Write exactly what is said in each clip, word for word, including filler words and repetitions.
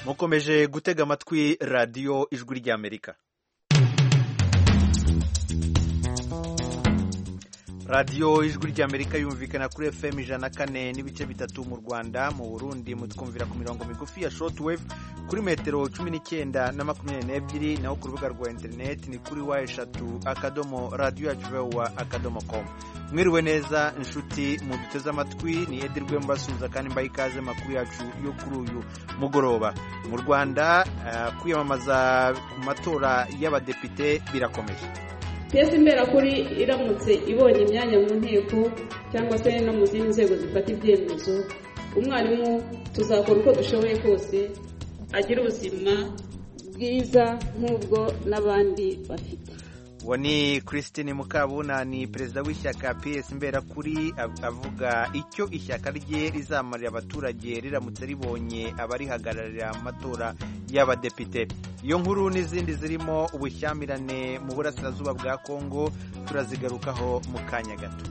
mukomeje gutega amatwi radiyo ijwi ry'Amerika. radiyo ijwi ry'Amerika yumvikana kuri F M ijana na kane n'ibice bitatu mu Rwanda, mu Burundi mutwumvira ku mirongo migufi ya shortwave kuri metero cumi n'icyenda na makumyabiri n'ebyiri, naho ku rubuga rwa internet ni kuri wa eshatu akadomo radiyo yacu vowa akadomo com. Mwiriwe neza inshuti mu duteze amatwi, ni Edirwe mbasuza kandi mbaye ikaze makuru yacu yo kuri uyu mugoroba. Mu Rwanda uh, kwiyamamaza ku matora y'abadepite birakomeje. Pesi mbera kuri iramutse ibonye imyanya mu nteko cyangwa se no mu zindi nzego zifata ibyemezo, umwarimu tuzakora uko dushoboye kose agira ubuzima bwiza nk'ubwo n'abandi bafite. Wani Christine Mukabuna ni perezida w'ishyaka P S mbera kuri avuga icyo ishyaka rye rizamarira abaturage riramutse ribonye abarihagararira amatora y'abadepite. Iyo nkuru n'izindi zirimo ubushyamirane mu burasirazuba bwa Kongo turazigarukaho mu kanya gato.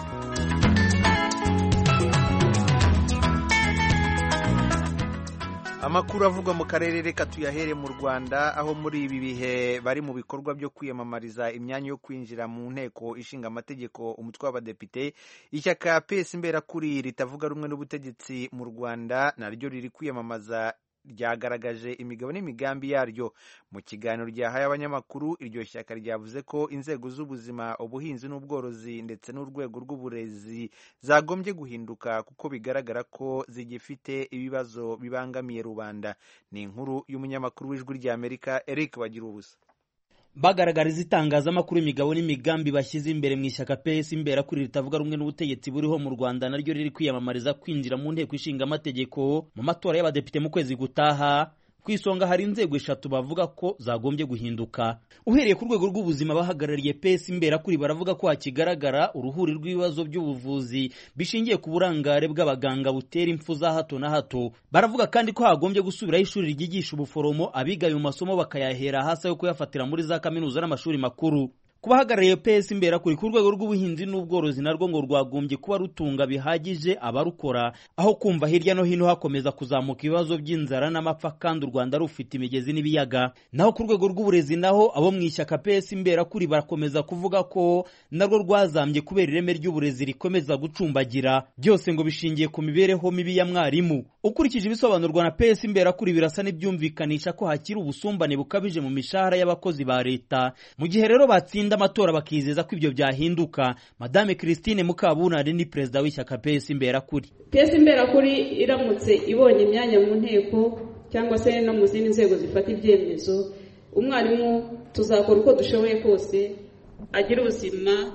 Amakuru avugwa mu karere reka tuyahere mu Rwanda, aho muri ibi bihe bari mu bikorwa byo kwiyamamariza imyanya yo kwinjira mu nteko ishinga amategeko umutwe w'abadepite. Ishyaka P S mbera kuri ritavuga rumwe n'ubutegetsi mu Rwanda naryo riri kwiyamamaza ryagaragaje imigabo n'imigambi yaryo. Mu kiganiro ryahaye abanyamakuru, iryo shyaka ryavuze ko inzego z'ubuzima, ubuhinzi n'ubworozi ndetse n'urwego rw'uburezi zagombye guhinduka kuko bigaragara ko zigifite ibibazo bibangamiye rubanda. Ni inkuru y'umunyamakuru w'ijwi ry'Amerika Eric Bagirubusa. Bagaragariza itangazamakuru imigabo n'imigambi bashyize imbere mu ishyaka P S mbera kuri ritavuga rumwe n'ubutegetsi buriho mu Rwanda naryo riri kwiyamamariza kwinjira mu nteko ishinga amategeko mu matora y'abadepite mu kwezi gutaha. Kwisonga hari inzego eshatu bavuga ko zagombye guhinduka. Uhereye ku rwego rw'ubuzima, bahagarariye P S mbera kuri baravuga ko hakigaragara uruhuri rw'ibibazo by'ubuvuzi bishingiye ku burangare bw'abaganga butera impfu za hato na hato. Baravuga kandi ko hagombye gusubiraho ishuri ryigisha ubuforomo, abiga mu masomo bakayahera hasi yo kuyafatira muri za kaminuza n'amashuri makuru. Kubahagarariye P S mbera kuri ku rwego rw'ubuhinzi n'ubworozi narwo ngo rwagombye kuba rutunga bihagije abarukora, aho kumva hirya no hino hakomeza kuzamuka ibibazo by'inzara n'amapfa kandi u Rwanda rufite imigezi n'ibiyaga. Naho ku rwego rw'uburezi naho abo mu ishyaka P S mbera kuri barakomeza kuvuga ko narwo rwazambye kubera ireme ry'uburezi rikomeza gucumbagira, byose ngo bishingiye ku mibereho mibi ya mwarimu. Ukurikije ibisobanurwa na P S mbera kuri birasa n'ibyumvikanisha ko hakiri ubusumbane bukabije mu mishahara y'abakozi ba leta. Mu gihe rero batsinda amatora bakizeza ko ibyo byahinduka. Madame Christine Mukabuna ni perezida w'ishyaka P S mbera kuri. P S mbera kuri iramutse ibonye imyanya mu nteko cyangwa se no mu zindi nzego zifata ibyemezo, umwarimu tuzakora uko dushoboye kose agira ubuzima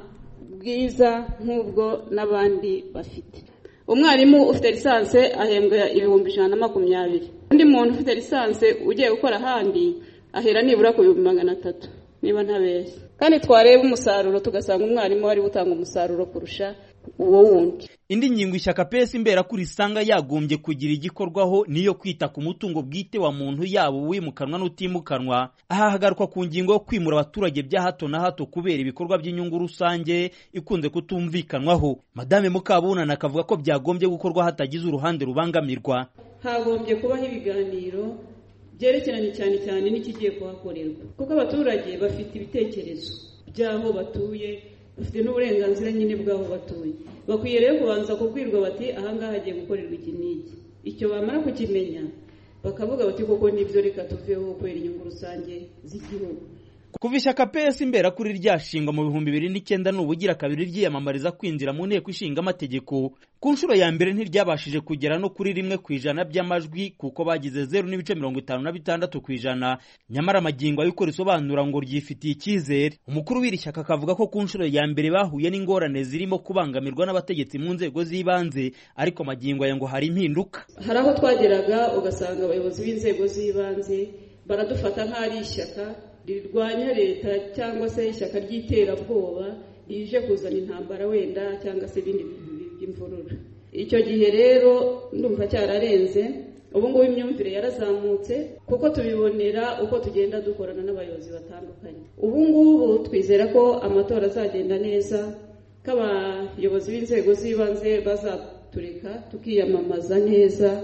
bwiza nk'ubwo n'abandi bafite. Umwarimu ufite lisanse ahembwa ibihumbi ijana na makumyabiri. Undi muntu ufite lisanse ugiye gukora ahandi ahera nibura ku bihumbi magana atatu niba ntabeshya. Kandi twareba umusaruro tugasanga umwarimu wari gutanga umusaruro kurusha uwo wundi. Indi ngingo ishyaka P S mbera kuri sanga yagombye kugira igikorwaho niyo kwita ku mutungo bwite wa muntu yabo wimukanwa n'utimukanwa. Aha hagaruka ku ngingo yo kwimura abaturage bya hato na hato kubera ibikorwa by'inyungu rusange ikunze kutumvikanwaho. Madame Mukabuna nakavuga ko byagombye gukorwa hatagize uruhande rubangamirwa. Hagombye kubaho ibiganiro byerekeranye cyane cyane n'ikigiye kuhakorerwa, kuko abaturage bafite ibitekerezo by'aho batuye, bafite n'uburenganzira nyine bw'aho batuye. Bakwiye rero kubanza kubwirwa bati ahangaha hagiye gukorerwa iki n'iki. Icyo bamara kukimenya bakavuga bati koko nibyo reka tuveho kubera inyungu rusange z'igihugu. Kuva ishyaka P S mbera kuri ryashingwa mu bihumbi bibiri n'icyenda n'ubugira kabiri ryiyamamariza kwinjira mu nteko ishinga amategeko, ku nshuro ya mbere ntiryabashije kugera no kuri rimwe ku ijana by'amajwi kuko bagize zeru n'ibice mirongo itanu na bitandatu ku ijana. Nyamara amagingo ayikora isobanura ngo ryifitiye icyizere. Umukuru w'iri shyaka akavuga ko ku nshuro ya mbere bahuye n'ingorane zirimo kubangamirwa n'abategetsi mu nzego z'ibanze, ariko amagingo aya ngo hari impinduka. Hari aho twageraga ugasanga abayobozi b'inzego z'ibanze baradufata nk'ari ishyaka rirwanya leta cyangwa se ishyaka ry'iterabwoba rije kuzana intambara wenda cyangwa se ibindi bintu by'imvururu. Icyo gihe rero ndumva cyararenze. Ubu ngubu imyumvire yarazamutse kuko tubibonera uko tugenda dukorana n'abayobozi batandukanye. Ubu ngubu twizera ko amatora azagenda neza, ko abayobozi b'inzego z'ibanze bazatureka tukiyamamaza neza,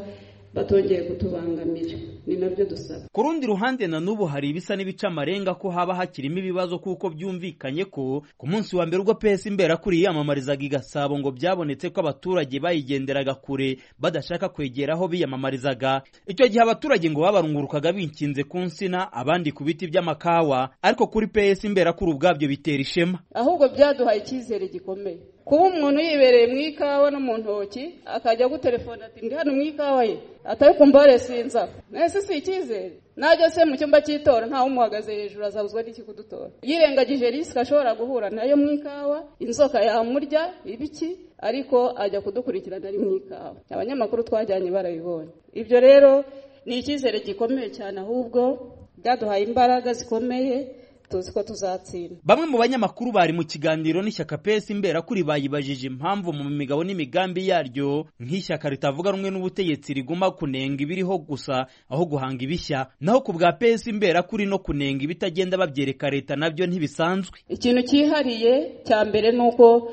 batongeye kutubangamira, ni nabyo dusaba. Ku rundi ruhande na n'ubu hari ibisa n'ibica amarenga ko haba hakirimo ibibazo kuko byumvikanye ko ku munsi wa mbere ubwo P S Imberakuri yiyamamarizaga i Gasabo ngo byabonetse ko abaturage bayigenderaga kure badashaka kwegera aho biyamamarizaga. Icyo gihe abaturage ngo babarungurukaga binkinze ku nsina, abandi ku biti by'amakawa, ariko kuri P S Imberakuri ubwabyo bitera ishema. Ahubwo byaduhaye icyizere gikomeye. Kuba umuntu yibereye mu ikawa no mu ntoki akajya gutelefona ati ndi hano mu ikawa ye atari kumbare sinza, nese si icyizere. Najya se mu cyumba cy'itora nta umuhagaze hejuru azabuzwa n'iki kudutora. Yirengagije risk ashobora guhura nayo mu ikawa, inzoka yamurya ibiki, ariko ajya kudukurikirana ari mu ikawa. Abanyamakuru twajyanye barabibonye. Ibyo rero ni icyizere gikomeye cyane, ahubwo byaduhaye imbaraga zikomeye, tuzi ko tuzatsinda. Bamwe mu banyamakuru bari mu kiganiro n'ishyaka P S Imberakuri bayibajije impamvu mu migabo n'imigambi yaryo nk'ishyaka ritavuga rumwe n'ubutegetsi riguma kunenga ibiriho gusa aho guhanga ibishya, naho ku bwa P S Imberakuri no kunenga ibitagenda babyereka leta nabyo ntibisanzwe. Ikintu cyihariye cya mbere nuko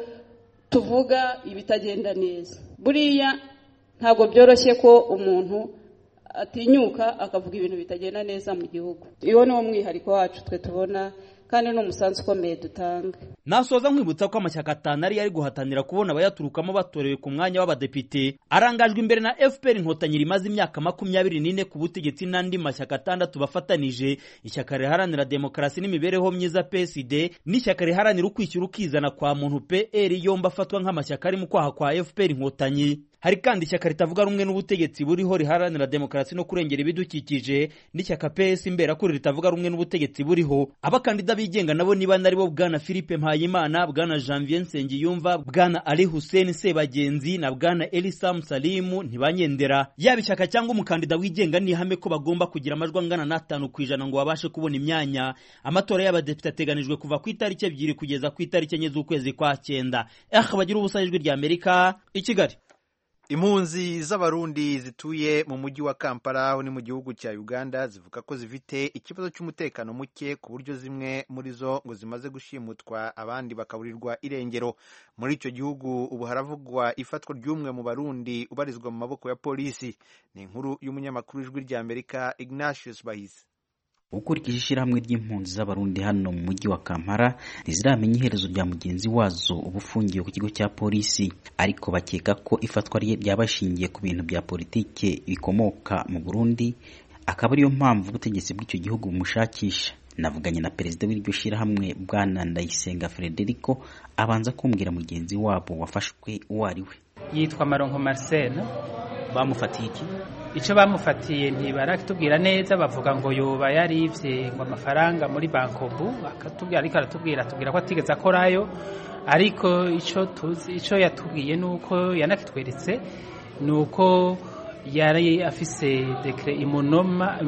tuvuga ibitagenda neza. Buriya ntabwo byoroshye ko umuntu atinyuka akavuga ibintu bitagenda neza mu gihugu. Iyo ni umwihariko wacu twe tubona, kandi n'umusanzu ukomeye dutanga. Nasoza nkwibutsa ko amashyaka atanu ari yari guhatanira kubona abayaturukamo batorewe ku mwanya w'abadepite arangajwe imbere na F P R Inkotanyi rimaze imyaka makumyabiri n'ine ku butegetsi n'andi mashyaka atandatu bafatanije: ishyaka riharanira demokarasi n'imibereho myiza P S D n'ishyaka riharanira ukwishyura ukizana kwa muntu P R, yombi afatwa nk'amashyaka ari mu kwaha kwa F P R Inkotanyi. Hari kandi ishyaka ritavuga rumwe n'ubutegetsi buriho riharanira demokarasi no kurengera ibidukikije n'ishyaka P S Imberakuri ritavuga rumwe n'ubutegetsi buriho. Abakandida bigenga nabo niba nari bo bwana Philippe Mpayimana, bwana Janvier Nsengiyumva, bwana Ali Hussein Sebagenzi na bwana Elisa Musalimu ntibanyendera. Yaba ishyaka cyangwa umukandida wigenga ni ihame ko bagomba kugira amajwi angana n'atanu ku ijana ngo babashe kubona imyanya. Amatora y'abadepite ateganijwe kuva ku itariki ebyiri kugeza ku itariki enye z'ukwezi kwa cyenda. Eh, bagira ubusa ijwi rya Amerika i Kigali. Impunzi z'abarundi zituye mu mujyi wa Kampala aho ni mu gihugu cya Uganda zivuga ko zifite ikibazo cy'umutekano muke ku buryo zimwe muri zo ngo zimaze gushimutwa abandi bakaburirwa irengero. Muri icyo gihugu ubu haravugwa ifatwa ry'umwe mu barundi ubarizwa mu maboko ya polisi. Ni inkuru y'umunyamakuru w'ijwi rya Amerika Ignatius Bahizi. Ukurikije ishyirahamwe ry'impunzi z'abarundi hano mu mujyi wa Kampala ntiziramenya iherezo rya mugenzi wazo ubufungiye ku kigo cya polisi, ariko bakeka ko ifatwa rye ryabashingiye ku bintu bya politike bikomoka mu Burundi, akaba ariyo mpamvu ubutegetsi bw'icyo gihugu bumushakisha. Navuganye na perezida w'iryo shyirahamwe bwana Ndayisenga Frederico abanza kumbwira mugenzi wabo wafashwe uwo ari we. Yitwa Maronko Marcel. Bamufatiye iki? Icyo bamufatiye ntibaratubwira neza, bavuga ngo yoba yarivye ngo amafaranga muri Bankobu, akatubwira ariko aratubwira atubwira ko atigeze akorayo, ariko ico tuzi ico yatubwiye nuko yanakitweretse nuko yari afise decret imunoma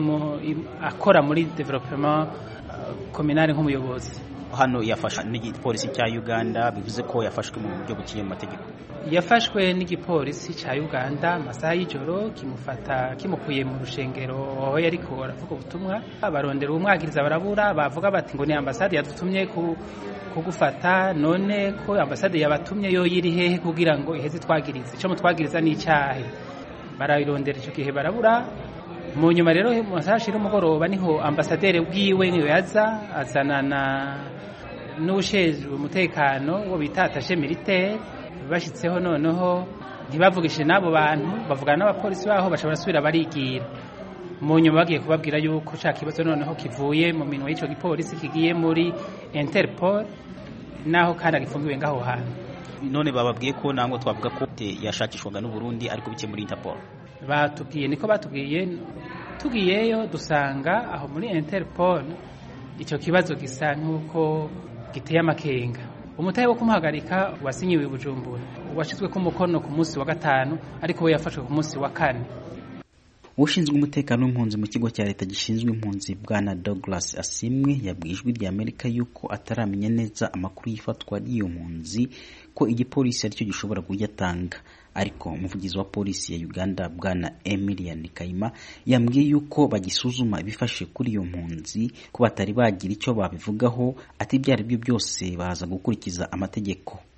akora muri development communal nk'umuyobozi. Hano yafashwe n'igipolisi cya Uganda, bivuze ko yafashwe mu buryo buciye mu mategeko. Yafashwe n'igipolisi cya Uganda amasaha y'ijoro, kimufata kimukuye mu rushengero aho yari ko aravuga ubutumwa. Abarondera umwagiriza barabura, bavuga bati ngo ni ambasade yadutumye ku kugufata, none ko ambasade yabatumye yo yiri hehe kugira ngo iheze twagiriza ico mutwagiriza ni icyahe. Barayirondera icyo gihe barabura. Mu nyuma rero mu masashira umugoroba niho ambasaderi bwiwe niyo yaza azanana n'ushejwe umutekano wo bita attaché militaire. Bashitseho noneho ntibavugishije nabo bantu, bavugana n'abapolisi baho bashobora subira barigira. Mu nyuma bagiye kubabwira yuko cya kibazo noneho kivuye mu minwe y'ico gipolisi kigiye muri Interpol, naho kandi agifungiwe ngaho hantu. None bababwiye ko nango twavuga ko yashakishwaga n'u Burundi ariko bike muri Interpol. Batubwiye niko batubwiye, tugiyeyo dusanga aho muri Interpol icyo kibazo gisa nk'uko giteye amakenga. Umutahe wo kumuhagarika wasinyiwe i Bujumbura washizwe ku mukono ku munsi wa gatanu, ariko we yafashwe ku munsi wa kane. Ushinzwe umutekano w'impunzi mu kigo cya leta gishinzwe impunzi bwana Douglas Asimwe yabwiye ijwi rya Amerika yuko ataramenya neza amakuru yifatwa ry'iyo mpunzi, ko igipolisi aricyo gishobora kuyatanga. Ariko umuvugizi wa polisi ya Uganda bwana Emilian Kayima yambwiye yuko bagisuzuma ibifashe kuri iyo mpunzi, ko batari bagira icyo babivugaho, ati byari byo byose baza gukurikiza amategeko.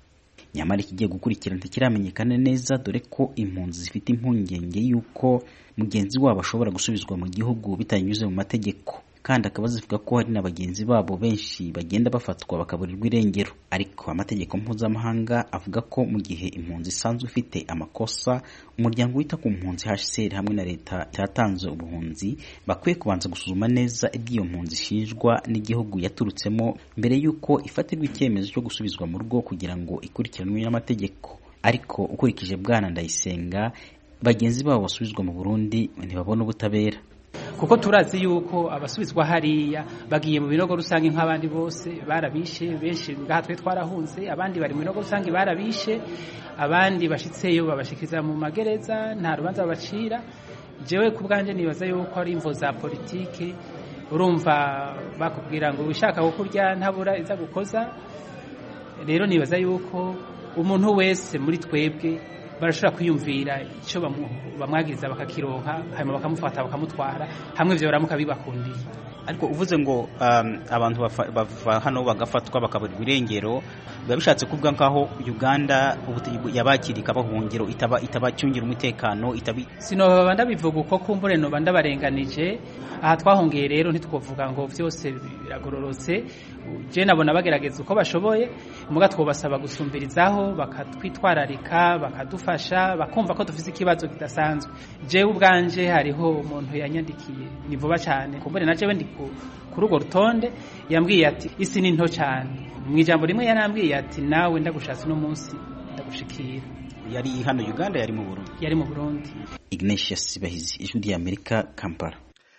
nyamara ikigiye gukurikirana ntikiramenyekana neza, dore ko impunzi zifite impungenge y'uko mugenzi wabo ashobora gusubizwa mu gihugu bitanyuze mu mategeko, kandi akaba zivuga ko hari na bagenzi babo benshi bagenda bafatwa bakaburirwa irengero. Ariko amategeko mpuzamahanga avuga ko mu gihe impunzi isanzwe ifite amakosa, umuryango wita ku mpunzi H C R hamwe na leta yatanze ubuhunzi bakwiye kubanza gusuzuma neza iby'iyo mpunzi ishinjwa n'igihugu yaturutsemo mbere y'uko ifatirwa icyemezo cyo gusubizwa mu rugo kugira ngo ikurikiranwe n'amategeko. Ariko ukurikije Bwana Ndayisenga, bagenzi babo basubizwa mu Burundi ntibabona ubutabera, kuko turazi yuko abasubizwa hariya bagiye mu binogo rusange nk'abandi bose, barabishe benshi ngaha twe twarahunze, abandi bari mu binogo rusange barabishe, abandi bashitseyo babashikiriza mu magereza nta rubanza babacira. Jewe ku bwanje nibaza yuko ari imvo za politike. Urumva bakubwira ngo ushaka gukurya ntabura iza gukoza. Rero nibaza yuko umuntu wese muri twebwe barashobora kwiyumvira icyo bamwagiriza bakakironka, hanyuma bakamufata bakamutwara hamwe ivyo baramuka bibakundiye. Ariko uvuze ngo um, abantu bava hano bagafatwa bakaburirwa irengero, biba bishatse kuvuga nkaho Uganda yabakiri kabahungiro itaba itabacyungira umutekano itabi sino banda bivuga uko kumbure no banda barenganije. Aha twahongeye rero ntitwovuga ngo vyose biragororotse. Je nabona bagerageza uko bashoboye, muga twobasaba gusumbirizaho bakatwitwararika bakadufasha bakumva ko dufise ikibazo kidasanzwe. Je ubwanje hariho umuntu yanyandikiye ni vuba cyane, kumbure naje we ndi ku rugo rutonde, yambwiye ati isi ni nto cyane. Mu ijambo rimwe yarambwiye ati nawe ndagushatse no munsi ndagushikira. Yari hano Uganda yari mu Burundi? Yari mu Burundi. Ignatius Bahizi, Ijwi y'Amerika, Kampala.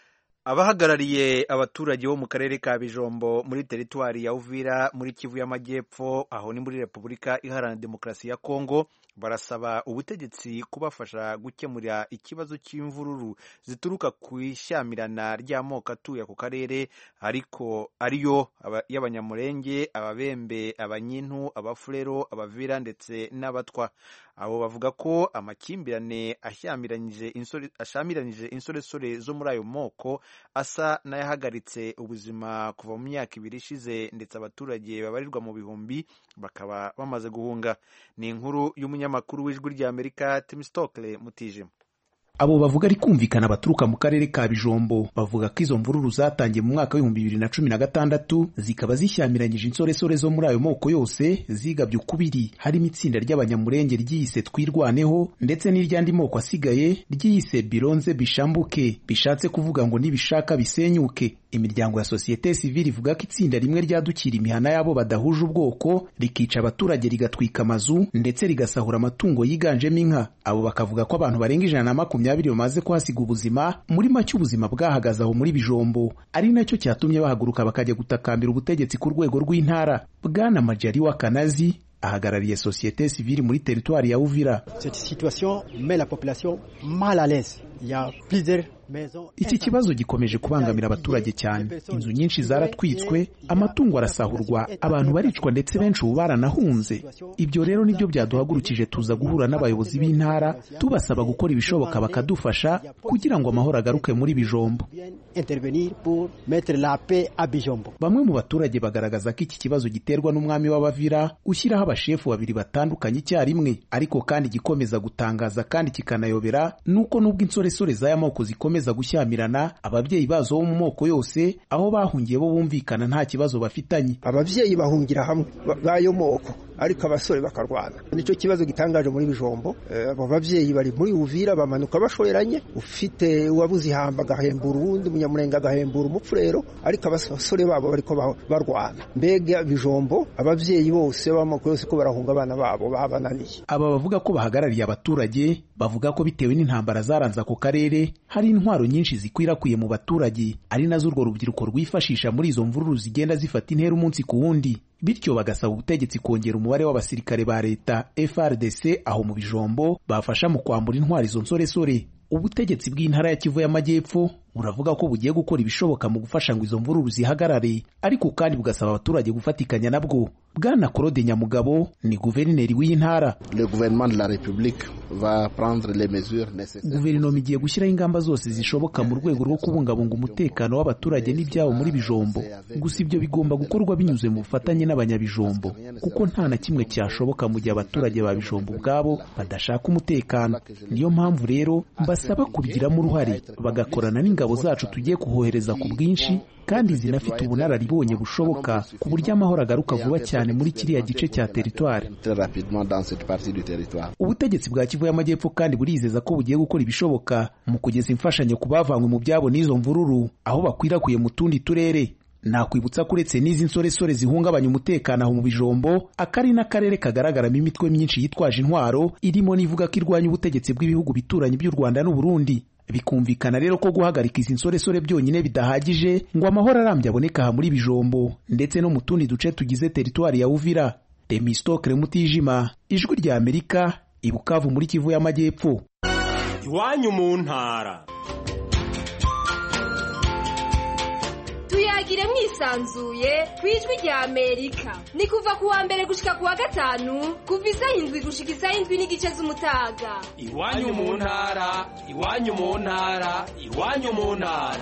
Abahagarariye abaturage bo mu karere ka Bijombo muri teritwari ya Uvira muri Kivu y'Amajyepfo, aho ni muri Repubulika Iharanira Demokarasi ya Kongo, barasaba ubutegetsi kubafasha gukemura ikibazo cy'imvururu zituruka ku ishyamirana ry'amoko atuye ku karere, ariko ariyo y'Abanyamurenge, Ababembe, Abanyintu, Abafurero, Abavira ndetse n'Abatwa. Abo bavuga ko amakimbirane ashyamiranyije insore ashamiranyije insoresore zo muri ayo moko asa n'ayahagaritse ubuzima kuva mu myaka ibiri ishize, ndetse abaturage babarirwa mu bihumbi bakaba bamaze guhunga. Ni inkuru y'umunyamakuru w'Ijwi ry'Amerika Tim Stokely Mutijima. Abo bavuga ari kumvikana baturuka mu karere ka Bijombo bavuga ko izo mvururu zatangiye mu mwaka w'ibihumbi bibiri na cumi na gatandatu zikaba zishyamiranyije insoresore zo muri ayo moko yose zigabye ukubiri, harimo itsinda ry'Abanyamurenge ryiyise Twirwaneho ndetse n'iryandi moko asigaye ryiyise Bironze Bishambuke, bishatse kuvuga ngo nibishaka bisenyuke. Imiryango ya sosiyete sivile ivuga ko itsinda rimwe ryadukira imihana yabo badahuje ubwoko rikica abaturage rigatwika amazu ndetse rigasahura amatungo yiganjemo inka. Abo bakavuga ko abantu barenga ijana na makumyabiri bamaze kuhasiga ubuzima, muri make ubuzima bwahagaze aho muri Bijombo, ari nacyo cyatumye bahaguruka bakajya gutakambira ubutegetsi ku rwego rw'intara. Bwana Majari wa Kanazi ahagarariye sosiyete sivile muri teritwari ya Uvira. Cette situation met la population mal à l'aise. Il y a plusieurs Iki kibazo gikomeje kubangamira abaturage cyane. Inzu nyinshi zaratwitswe, amatungo arasahurwa, abantu baricwa ndetse benshi ubu baranahunze. Ibyo rero nibyo byaduhagurukije tuza guhura n'abayobozi b'intara tubasaba gukora ibishoboka bakadufasha kugira ngo amahoro agaruke muri Bijombo. Bamwe mu baturage bagaragaza ko iki kibazo giterwa n'umwami w'Abavira ushyiraho abashefu babiri batandukanye icyarimwe, ariko kandi gikomeza gutangaza kandi kikanayobera nuko nubwo insoresore z'aya moko zikomeza gushyamirana, ababyeyi bazo bo mu moko yose aho bahungiye bo bumvikana nta kibazo bafitanye. Ababyeyi bahungira hamwe bayo moko ariko abasore bakarwana. Nicyo kibazo gitangaje muri Bijombo. Abo babyeyi bari muri Uvira bamanuka bashoreranye, ufite uwabuze ihamba agahembura uwundi, Munyamurenge agahembura umupfurero, ariko abasore babo bariko barwana. Mbega Bijombo ababyeyi bose b'amoko yose ko barahunga abana babo babananiye. Aba bavuga ko bahagarariye abaturage bavuga ko bitewe n'intambara zaranze ako karere hari intwaro nyinshi zikwirakwiye mu baturage, ari nazo urwo rubyiruko rwifashisha muri izo mvururu zigenda zifata intera umunsi ku wundi. Bityo bagasaba ubutegetsi kongera umubare w'abasirikare ba leta F R D C aho mu Bijombo bafasha mu kwambura intwari izo nsoresore. Ubutegetsi bw'intara ya Kivu y'Amajyepfo buravuga ko bugiye gukora ibishoboka mu gufasha ngo izo mvururu zihagarare, ariko kandi bugasaba abaturage gufatikanya nabwo. Bwana Claude Nyamugabo ni guverineri w'iyi ntara. Guverinoma igiye gushyiraho ingamba zose zishoboka mu rwego rwo kubungabunga umutekano w'abaturage n'ibyabo muri Bijombo. Gusa ibyo bigomba gukorwa binyuze mu bufatanye n'abanyabijombo, kuko nta na kimwe cyashoboka mu gihe abaturage ba Bijombo ubwabo badashaka umutekano. Niyo mpamvu rero mbasaba kubigiramo uruhare, bagakorana n'ingabo zacu tugiye kuhohereza ku bwinshi kandi zinafite ubunararibonye bushoboka ku buryo amahoro agaruka vuba cyane muri kiriya gice cya teritwari. Ubutegetsi bwa Kivu y'Amajyepfo kandi burizeza ko bugiye gukora ibishoboka mu kugeza imfashanyo ku bavanywe mu byabo n'izo mvururu aho bakwirakwiye mu tundi turere. Nakwibutsa ko uretse n'izi nsoresore zihungabanya umutekano aho mu Bijombo, akari n'akarere kagaragaramo imitwe myinshi yitwaje intwaro irimo n'ivuga ko irwanya ubutegetsi bw'ibihugu bituranye by'u Rwanda n'u Burundi. Bikumvikana rero ko guhagarika izi nsoresore byonyine bidahagije ngo amahoro arambye aboneka aha muri Bijombo ndetse no mu tundi duce tugize teritwari ya Uvira. Temistokle Mutijima, Ijwi rya Amerika, i Bukavu muri Kivu y'Amajyepfo. Iwanyu mu ntara. Tuyagire mwisanzuye kwijwi rya Amerika. Ni kuva kuwa mbere gushika kuwa gatanu, kuva isaha indwi gushika isaha indwi n'igice z'umutaga. Iwanyu mu ntara, iwanyu mu ntara, iwanyu mu ntara.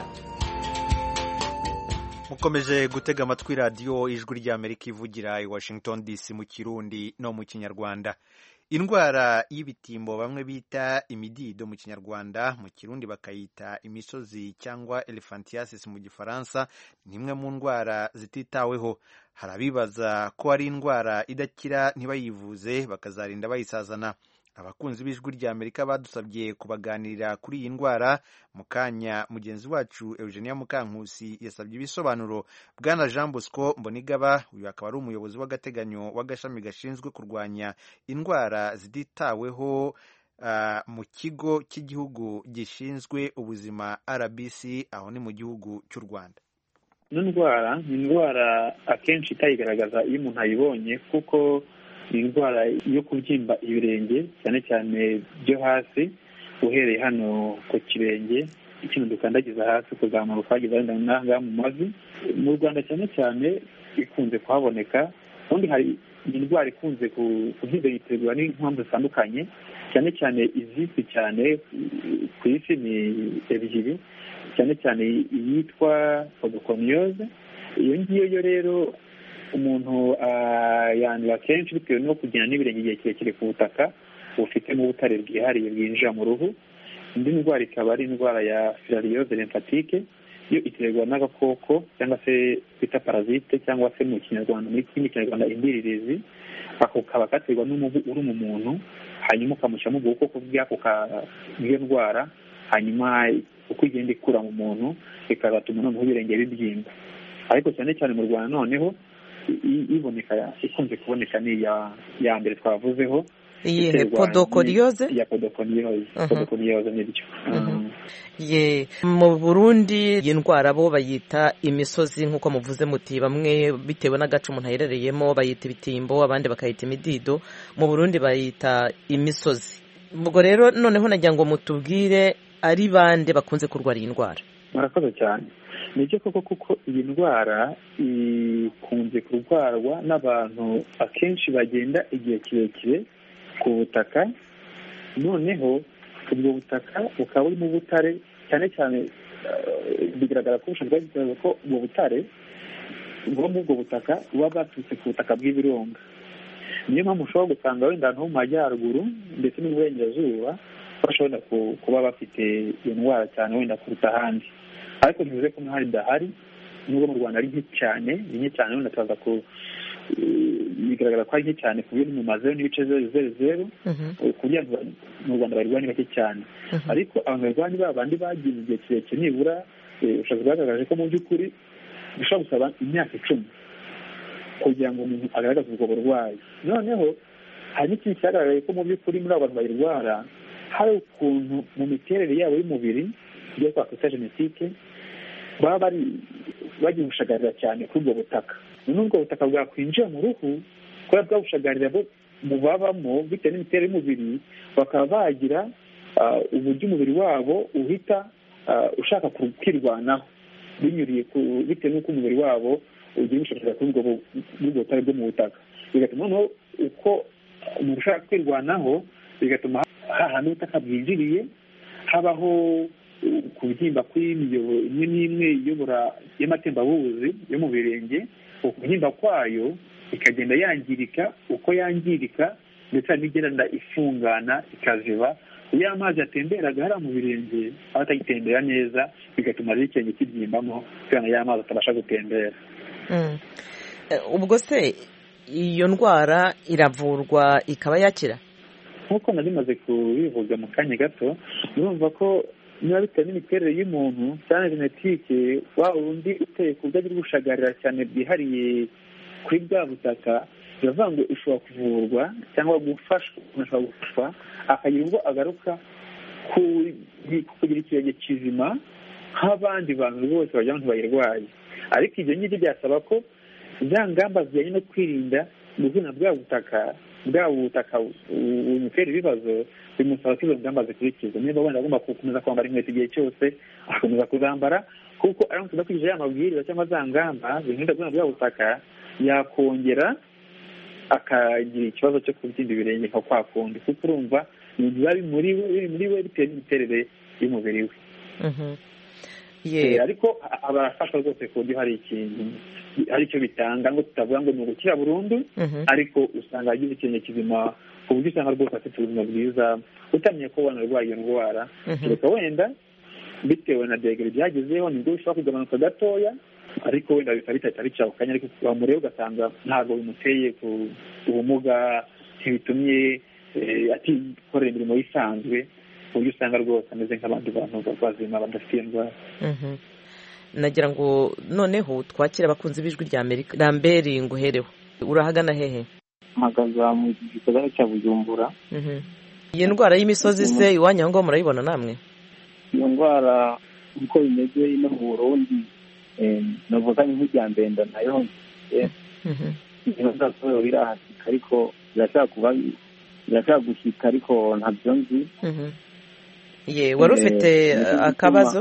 Mukomeje gutega amatwi radio Ijwi rya Amerika ivugira i Washington D C mu Kirundi no mu Kinyarwanda. Indwara y'ibitimbo bamwe bita imidido mu Kinyarwanda, mu Kirundi bakayita imisozi cyangwa elephantiasis mu Gifaransa, ni imwe mu ndwara zititaweho. Harabibaza ko ari indwara idakira ntibayivuze bakazarinda bayisazana. Abakunzi b'Ijwi rya Amerika badusabye kubaganirira kuri iyi ndwara. Mu kanya mugenzi wacu Eugenia Mukankusi yasabye ibisobanuro Bwana Jean Bosco Mbonigaba, uyu akaba ari umuyobozi w'agateganyo w'agashami gashinzwe kurwanya indwara zititaweho uh, mu kigo cy'igihugu gishinzwe ubuzima R B C aho ni mu gihugu cy'u Rwanda. Ino ndwara ni indwara akenshi itayigaragaza iyo umuntu ayibonye, kuko ni indwara yo kubyimba ibirenge cyane cyane byo hasi, uhereye hano ku kirenge ikintu dukandagiza hasi kuzamura ukageza wenda n'ahangaha mu mavi. Mu Rwanda cyane cyane ikunze kuhaboneka, ubundi hari indwara ikunze kubyimba yiterwa n'impamvu zitandukanye, cyane cyane izizwi cyane ku isi ni ebyiri, cyane cyane iyitwa pseudoconiosis. Iyo ngiyo yo rero umuntu yandura kenshi bitewe no kugenda n'ibirenge igihe kirekire ku butaka bufitemo ubutare bwihariye bwinjira mu ruhu. Indi ndwara ikaba ari indwara ya filariose lymphatique, yo iterwa n'agakoko cyangwa se bita parasite cyangwa se mu Kinyarwanda muri kindi Kinyarwanda indiririzi. Ako kaba katerwa n'umubu uri mu muntu, hanyuma ukamushyiramo ubwo bukoko bw'iyo ndwara, hanyuma uko igenda ikura mu muntu bikazatuma noneho ibirenge bibyimba. Ariko cyane cyane mu Rwanda noneho iboneka ikunze kuboneka ni ya ya mbere twavuzeho, iyi podocoriose ya podocoriose podocoriose nibyo. Ye mu Burundi iyi ndwara bo bayita imisozi nkuko muvuze muti, bamwe bitewe n'agace umuntu aherereyemo bayita ibitimbo, abandi bakayita imidido. Mu Burundi bayita imisozi. Ubwo rero noneho nagira ngo mutubwire ari bande bakunze kurwara iyi ndwara. Murakoze cyane. Nibyo koko kuko iyi ndwara ikunze kurwarwa n'abantu akenshi bagenda igihe kirekire ku butaka, noneho ubwo butaka bukaba burimo ubutare cyane cyane. Bigaragara ko ushobora kugaragaza ko ubwo butare buba muri ubwo butaka buba bwaturutse ku butaka bw'ibirunga. Niyo mpamvu ushobora gusanga wenda ahantu ho mu majyaruguru ndetse no mu burengerazuba bashobora kuba bafite iyo ndwara cyane wenda kuruta ahandi, ariko ntibivuze ko n'ahari idahari, nubwo mu Rwanda ari nke cyane, ni nke cyane wenda tubaza ku bigaragara ko ari nke cyane ku buryo mu mazeru n'ibice zeru zeru zeru, kugira ngo mu Rwanda bayirwanye bake cyane. Ariko abantu barwanya ba bandi bagize igihe kirekire, nibura ubushobozi bwagaragaje ko mu by'ukuri bishobora gusaba imyaka icumi kugira ngo umuntu agaragaze ubwo burwayi. Noneho hari n'ikindi cyagaragaye ko mu by'ukuri muri abo bantu bayirwara hari ukuntu mu miterere yabo y'umubiri ibyo twakwita genetike baba bari bagiye gushagarira cyane kuri ubwo butaka. Noneho ubwo butaka bwakwinjira mu ruhu, kubera bwabushagarira bo mu babamo bitewe n'imiterere y'umubiri, bakaba bagira uburyo umubiri wabo uhita ushaka kwirwanaho binyuriye bitewe n'uko umubiri wabo ugiye gushakira kuri ubwo butare bwo mu butaka, bigatuma noneho uko umuntu ushaka kwirwanaho bigatuma hahana ubutaka bwinjiriye habaho kubyimba kw'imiyoboro imwe n'imwe iyobora y'amatembabuzi yo mu birenge, ukubyimba kwayo ikagenda yangirika, uko yangirika ndetse n'igenda ifungana ikaziba, iyo amazi yatemberaga hariya mu birenge aba atagitembera neza, bigatuma rero ikirenge kibyimbamo kugira ngo ya mazi atabasha gutembera. Ubwo se iyo ndwara iravurwa ikaba yakira? Nk'uko nari maze kubivuga mu kanya gato, urumva ko niba bitewe n'imiterere y'umuntu cyane genetike, wa wundi uteye ku buryo agira ubushagarira cyane bwihariye kuri bwa butaka, biravuga ngo ishobora kuvurwa cyangwa gufashwa, umuntu ashobora gufashwa akagira ubwo agaruka kugira ikirenge kizima nk'abandi bantu bose bagira ngo ntibayirwaye. Ariko ibyo ngibyo byasaba ko za ngamba zijyanye no kwirinda guhura bwa butaka bwa butaka bumutera ibibazo, bimusaba ko izo ngamba zikurikizwa. Niba wenda agomba gukomeza kwambara inkweto igihe cyose agakomeza kuzambara, kuko aramutse adakurikije ya mabwiriza cyangwa za ngamba zirinda guhura bwa butaka, yakongera akagira ikibazo cyo kubyimba ibirenge nka kwa kundi, kuko urumva ibintu biba biri muri we biri muri we bitewe n'imiterere y'umubiri we. Ariko abarafashwa rwose ku buryo hari ikintu hari icyo bitanga, ngo tutavuga ngo ni ugukira burundu, ariko usanga agize ikirenge kizima ku buryo usanga rwose afite ubuzima bwiza, utamenye ko wanarwaye iyo ndwara, kereka wenda bitewe na degere byagezeho nibwo bishobora kugabanuka gatoya, ariko wenda bikaba bitahita bica kanya, ariko wamureba ugasanga ntabwo bimuteye ku ubumuga, ntibitumye atikorera imirimo yisanzwe, ku buryo usanga rwose ameze nk'abandi bantu bazima badafite indwara. Nagira ngo noneho twakira abakunzi b'ijwi rya Amerika. Lambert nguhereho, urahagana hehe? Mpagaze mu gisagara cya Bujumbura. Iyi ndwara y'imisozi se iwanyu aho ngaho murayibona namwe? Iyo ndwara uko bimeze ino mu Burundi, navuga nk'ijya mbenda nayo iyo ndwara irahasika, ariko irashaka kuba irashaka gushyika, ariko ntabyo nzi. Ye, wari ufite akabazo?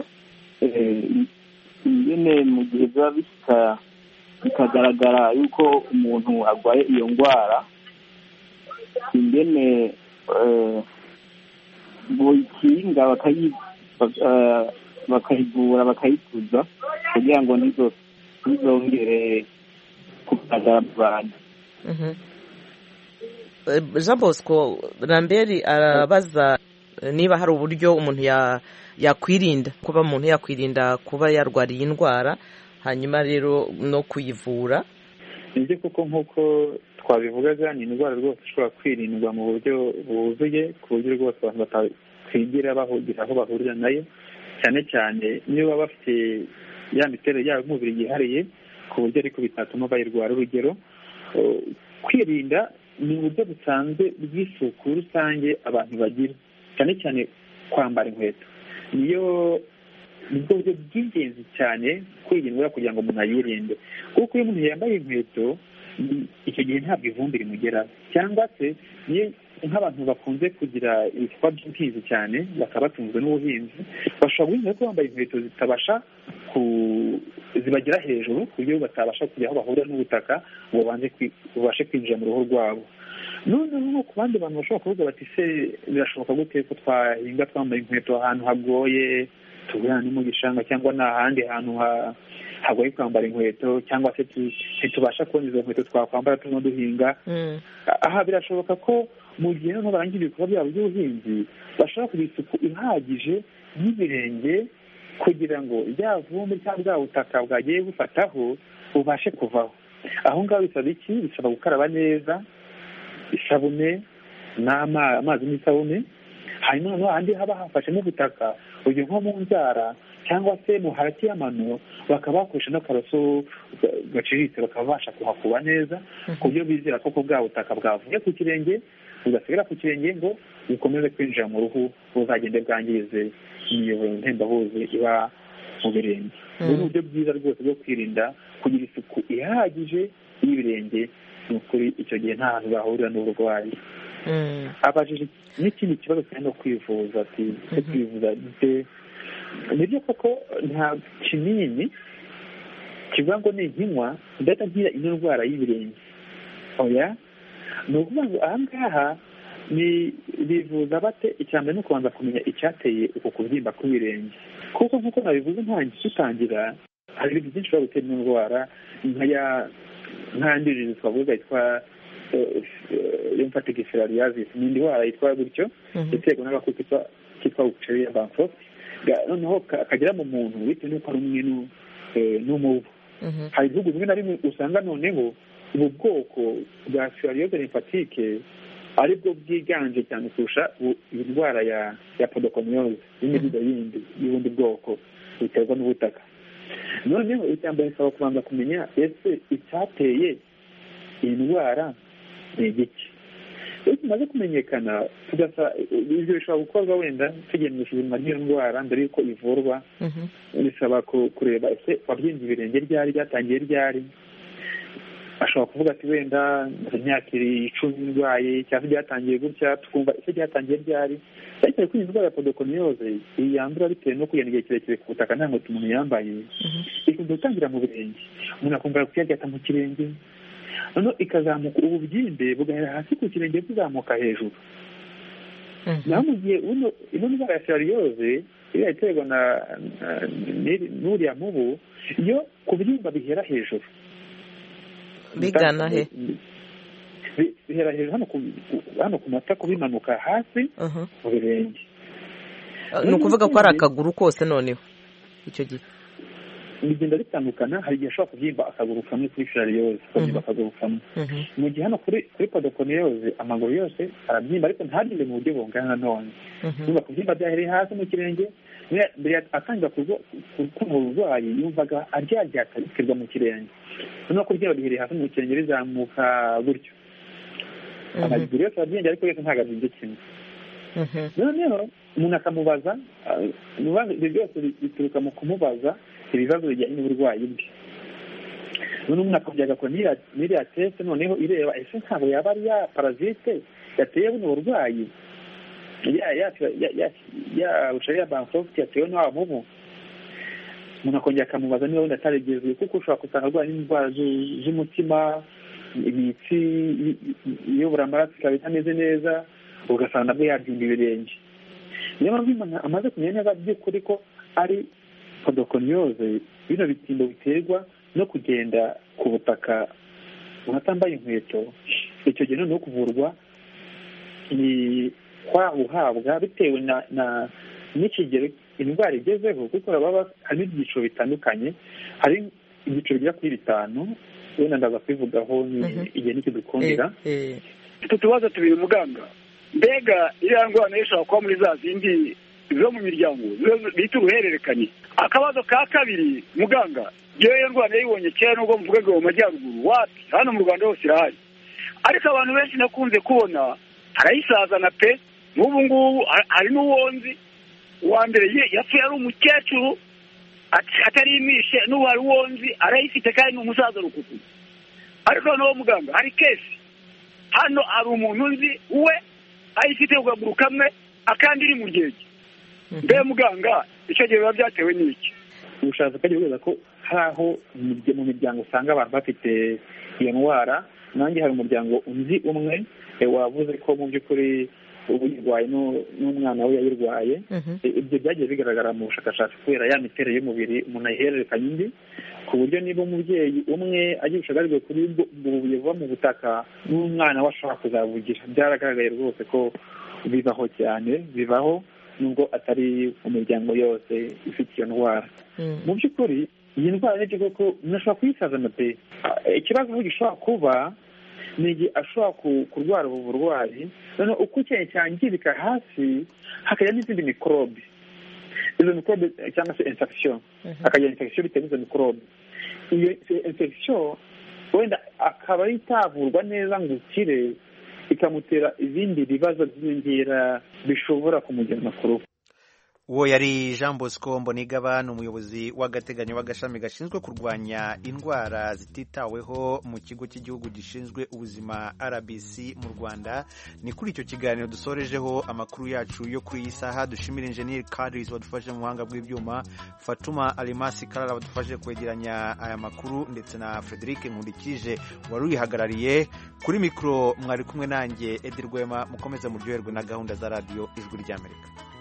Nyine mu gihe biba bishyika bikagaragara yuko umuntu arwaye iyo ndwara, ingene boyikinga bakayivura bakayituza kugira ngo ntizongere kugaragara mu bantu. Jean Bosco, Lambert arabaza niba hari uburyo umuntu yakwirinda kuba umuntu yakwirinda kuba yarwariye indwara, hanyuma rero no kuyivura. Nibyo kuko nk'uko twabivugaga ni indwara rwose ishobora kwirindwa mu buryo buzuye, ku buryo rwose abantu batakwigira bahugira aho bahurira nayo, cyane cyane niyo baba bafite ya miterere yabo y'umubiri yihariye ku buryo ariko bitatuma bayirwara. Urugero, kwirinda ni uburyo busanzwe bw'isuku rusange abantu bagira, cyane cyane kwambara inkweto niyo nibwo buryo bw'ingenzi cyane kwirindwa kugira ngo umuntu ayirinde, kuko iyo umuntu yambaye inkweto icyo gihe ntabwo ivumbi rimugeraho, cyangwa se niyo nk'abantu bakunze kugira ibikorwa by'ubuhinzi cyane bakaba batunzwe n'ubuhinzi, bashobora guhinga ko bambaye inkweto zitabasha zibagera hejuru ku buryo batabasha kujya aho bahurira n'ubutaka ngo babashe kwinjira mu ruhu rwabo. noneho ku bandi bantu bashobora kuvuga bati se birashoboka gute ko twahinga twambaye inkweto ahantu hagoye, tugana no mu gishanga cyangwa n'ahandi hantu hagoye kwambara inkweto, cyangwa se ntitubasha kubona izo nkweto twakwambara turimo duhinga. Aha birashoboka ko mu gihe noneho barangira ibikorwa byabo by'ubuhinzi bashobora kugira isuku ihagije n'ibirenge kugira ngo rya vumbi cyangwa bwa butaka bwagiye bufataho bubashe kuvaho. Aho ngaho bisaba iki? Bisaba gukaraba neza isabune n'amazi n'isabune, hanyuma noneho ahandi haba hafashemo ubutaka urugero nko mu nzara cyangwa se mu hagati y'amano bakaba bakoresha n'akaroso gaciriritse bakaba babasha kuhakuba neza ku buryo bizera ko bwa butaka bwavuye ku kirenge bugasigara ku kirenge ngo bukomeze kwinjira mu ruhu buzagende bwangize imiyoboro ntembabuzi iba mu birenge. Ubu ni uburyo bwiza rwose bwo kwirinda kugira isuku ihagije y'ibirenge, ni ukuri icyo gihe nta hantu bahurira n'uburwayi. Abajije n'ikindi kibazo cyane no kwivuza ati ese kwivuza gute nibyo koko nta kinini kivuga ngo ninkinywa ndahita ngira ino ndwara y'ibirenge, oya ni ukuvuga ngo aha ngaha ni bivuza bate? icya mbere ni ukubanza kumenya icyateye uko kubyimba kw'ibirenge, kuko nk'uko nabivuze ntangiye dutangira hari ibintu byinshi bishobora gutera ino ndwara, nk'aya nk'ayandi twavuga yitwa lymphatic filariasis, ni indwara yitwa gutyo iterwa n'agakoko kitwa Wuchereria bankrot, noneho kagera mu muntu bitewe n'uko ari umwe n'umubu. Hari ibihugu bimwe na bimwe usanga noneho ubu bwoko bwa filariose lymphatique aribwo bwiganje cyane kurusha iyi ndwara ya ya podokomyose y'imiduga yindi y'ubundi bwoko biterwa n'ubutaka. Noneho icyambere bisaba kubanza kumenya ese icyateye iyi ndwara ni igiki. Iyo kimaze kumenyekana tugasa ibyo bishobora gukorwa wenda tugendeye isuzuma ry'iyo ndwara mbere y'uko ivurwa. Bisaba kureba ese wabyimbye ibirenge ryari, ryatangiye ryari. Ashobora kuvuga ati wenda imyaka icumi ndwaye cyangwa ryatangiye gutya, tukumva ese ryatangiye ryari. Cyane ko iyi ndwara ya podokomyose yandura bitewe no kugenda igihe kirekire ku butaka nta nkweto umuntu yambaye, ikunda gutangira mu birenge, umuntu akumva kuyaryata mu kirenge, noneho ikazamuka ububyimbe bugahera hasi ku kirenge buzamuka hejuru. naho mu gihe ino ndwara ya filariose iriya iterwa n'uriya mubu, iyo kubyimba bihera hejuru bigana he? bihera hejuru hano ku matako bimanuka hasi mu birenge. Ni ukuvuga ko ari akaguru kose noneho icyo gihe bigenda bitandukana. Hari igihe ashobora kubyimba akaguru kamwe kuri filariose, kubyimba akaguru kamwe. Mu gihe hano kuri kuri podokomyose amaguru yose arabyimba ariko ntabyimbe mu buryo bungana none. Niba kubyimba byahereye hasi mu kirenge, mbere atangira kumva uburwayi yumvaga aryaryata biterwa mu kirenge, noneho kubyimba bihereye hasi mu kirenge bizamuka gutyo. Amaguru yose arabyimba ariko yose ntabwo abyimba kimwe. Noneho umuntu akamubaza, ibyo byose bituruka mu kumubaza ibibazo bijyanye n'uburwayi bwe. Noneho umuntu akongera agakora n'iriya teste noneho ireba ese ntabwo yaba ari ya parazite yateye buno burwayi, ya Wuchereria bankrot yatewe n'uwa mubu. Umuntu akongera akamubaza niba wenda atarigezwe, kuko ushobora gusanga arwaye n'indwara z'umutima, imitsi iyobora amaraso ikaba itameze neza, ugasanga nabwo yabyimba ibirenge. Niyo mpamvu umuntu amaze kumenya neza by'ukuri ko ari podokomyose, bino bitimbo biterwa no kugenda ku butaka umuntu atambaye inkweto, icyo gihe noneho kuvurwa ni kwa uhabwa bitewe na n'ikigero indwara igezeho, kuko baba hari ibyiciro bitandukanye. Hari ibyiciro bigera kuri bitanu, wenda ndaza kwivugaho igihe nikidukundira. Mfite utubazo tubiri muganga. Mbega iriya ndwara nayo ishobora kuba muri za zindi zo mu miryango bita uruhererekanye? Akabazo ka kabiri muganga, iyo ndwara yayibonye kera nubwo muvuga ngo mu majyaruguru wapi, hano mu Rwanda hose irahari, ariko abantu benshi nakunze kubona arayisazana pe. N'ubu ngubu hari n'uwonzi uwa mbere yapfuye ari umukecuru atarimishe, n'ubu hari uwonzi arayifite kandi ni umusaza rukuku. Ariko noneho muganga hari kesi hano, hari umuntu nzi we ayifite ku kaguru kamwe akandi iri mu ryege. Mbe muganga icyo gihe biba byatewe n'iki? Ubushatse bwagiye bugaragaza ko hari aho mu miryango usanga abantu bafite iyo ndwara. Nanjye hari umuryango unzi umwe wavuze ko mu by'ukuri ubu yirwaye n'umwana we yayirwaye. Ibyo byagiye bigaragara mu bushakashatsi kubera ya miterere y'umubiri umuntu ayihererekanya undi, ku buryo niba umubyeyi umwe agira ubushakashatsi kuri ubuye buva mu butaka n'umwana we ashobora kuzabugira. Byaragaragaye rwose ko bibaho cyane, bibaho nubwo atari umuryango yose ifite iyo ndwara. Mu by'ukuri iyi ndwara ni koko umuntu ashobora kuyisazana pe. Ikibazo aho gishobora kuba ni igihe ashobora kurwara ubu burwayi, noneho uko ikintu cyangirika hasi hakajya n'izindi mikorobe. Izo mikorobe cyangwa se infection, hakagira infection bitewe n'izo mikorobe. Iyo infection wenda akaba itavurwa neza ngo ukire, ikamutera ibindi bibazo by'inyongera bishobora kumugeza ku rupfu. uwo yari Jean Bosco Mbonigaba ni umuyobozi w'agateganyo w'agashami gashinzwe kurwanya indwara zititaweho mu kigo cy'igihugu gishinzwe ubuzima R B C mu Rwanda. Ni kuri icyo kiganiro dusorejeho amakuru yacu yo kuri iyi saha. Dushimira Engineer Kadris wadufashe mu buhanga bw'ibyuma, Fatuma Alimasi Karara wadufashe kwegeranya aya makuru, ndetse na Frederic Nkundikije wari uyihagarariye. Kuri mikoro mwari kumwe nanjye Edi Rwema. Mukomeze muryoherwe na gahunda za radio Ijwi ry'Amerika.